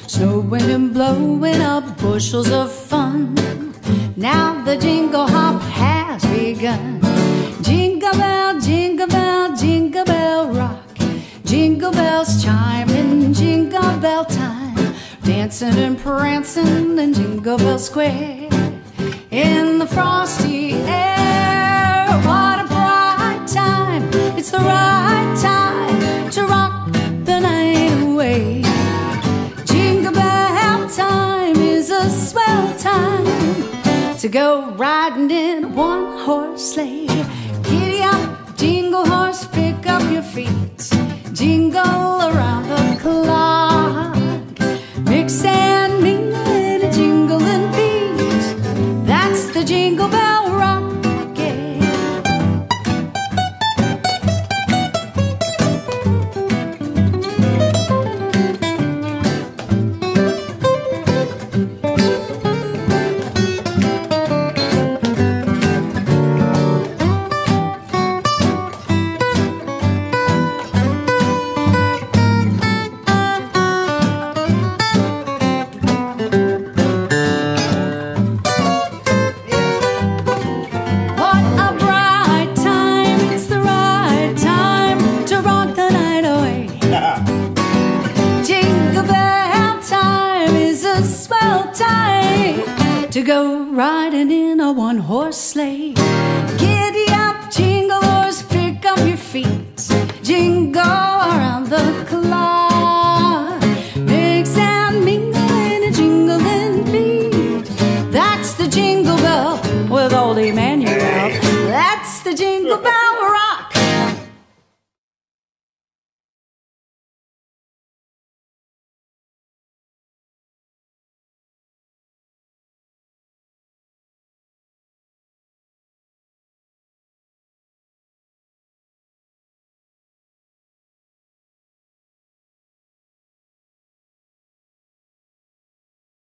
snowing and blowing up bushels of fun. Now the jingle hop has begun. Jingle bell, jingle bell, jingle bell rock. Jingle bells chiming, jingle bell time. Dancing and prancing in Jingle Bell Square. In the frosty air, what a bright time. It's the right time to rock the night away. Jingle bell time is a swell time to go riding in a one-horse sleigh. Giddy up, jingle horse, pick up your feet. Jingle around the clock. Mix and mingle in a jingling beat. That's the Jingle Bell Rock. To go riding in a one-horse sleigh. Giddy up, jingle horse, pick up your feet. Jingle around the clock. Mix and mingle in a jingling beat. That's the Jingle Bell with old Emmanuel. That's the Jingle Bell Rock.